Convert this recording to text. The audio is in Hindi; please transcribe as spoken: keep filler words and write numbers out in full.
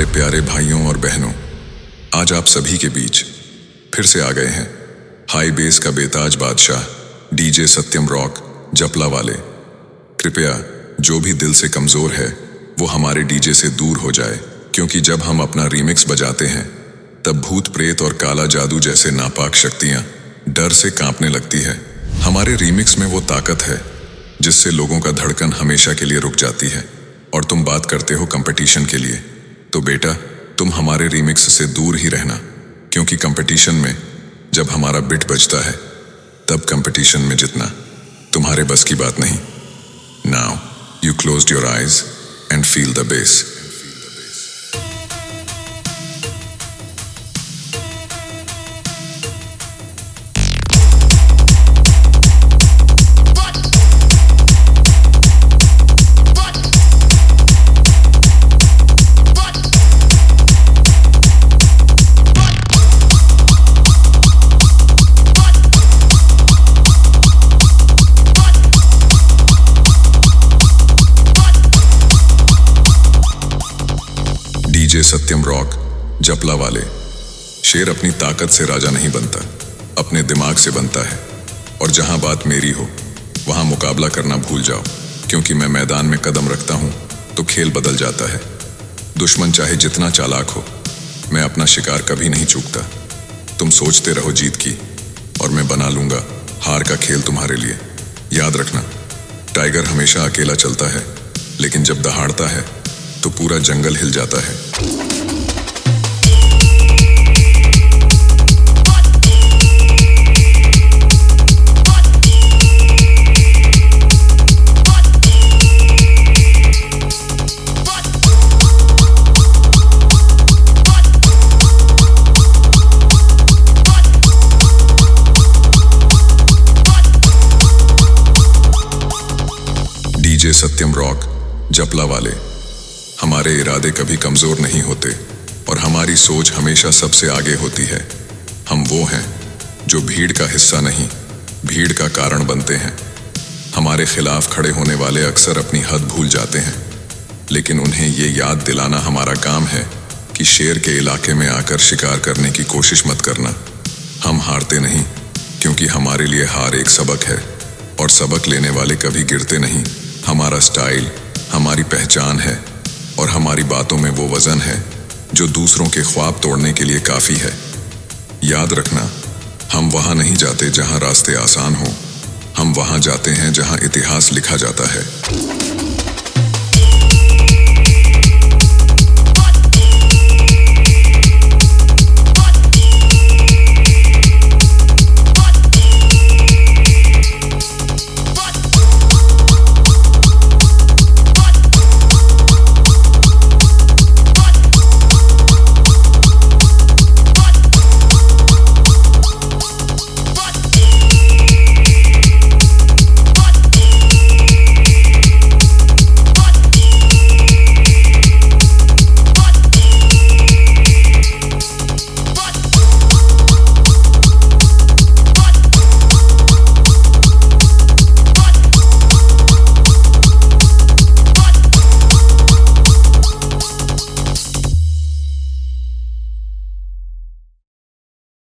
प्यारे भाइयों और बहनों, आज आप सभी के बीच फिर से आ गए हैं हाई बेस का बेताज बादशाह डीजे सत्यम रॉक जपला वाले। कृपया जो भी दिल से कमजोर है वो हमारे डीजे से दूर हो जाए, क्योंकि जब हम अपना रीमिक्स बजाते हैं तब भूत प्रेत और काला जादू जैसे नापाक शक्तियां डर से कांपने लगती है। हमारे रीमिक्स में वो ताकत है जिससे लोगों का धड़कन हमेशा के लिए रुक जाती है। और तुम बात करते हो कंपटीशन के लिए, तो बेटा तुम हमारे रीमिक्स से दूर ही रहना, क्योंकि कंपटीशन में जब हमारा बिट बजता है तब कंपटीशन में जितना तुम्हारे बस की बात नहीं। Now you closed your eyes and feel the bass. DJ Satyam rock जपला वाले। शेर अपनी ताकत से राजा नहीं बनता, अपने दिमाग से बनता है। और जहां बात मेरी हो वहां मुकाबला करना भूल जाओ, क्योंकि मैं मैदान में कदम रखता हूं तो खेल बदल जाता है। दुश्मन चाहे जितना चालाक हो, मैं अपना शिकार कभी नहीं चूकता। तुम सोचते रहो जीत की, और मैं बना लूंगा हार का खेल तुम्हारे लिए। याद रखना, टाइगर हमेशा अकेला चलता है, लेकिन जब दहाड़ता है तो पूरा जंगल हिल जाता है। डीजे सत्यम रॉक जपला वाले। हमारे इरादे कभी कमजोर नहीं होते और हमारी सोच हमेशा सबसे आगे होती है। हम वो हैं जो भीड़ का हिस्सा नहीं, भीड़ का कारण बनते हैं। हमारे खिलाफ खड़े होने वाले अक्सर अपनी हद भूल जाते हैं, लेकिन उन्हें ये याद दिलाना हमारा काम है कि शेर के इलाके में आकर शिकार करने की कोशिश मत करना। हम हारते नहीं, क्योंकि हमारे लिए हार एक सबक है, और सबक लेने वाले कभी गिरते नहीं। हमारा स्टाइल हमारी पहचान है, और हमारी बातों में वो वजन है जो दूसरों के ख्वाब तोड़ने के लिए काफी है। याद रखना, हम वहां नहीं जाते जहां रास्ते आसान हो, हम वहां जाते हैं जहां इतिहास लिखा जाता है।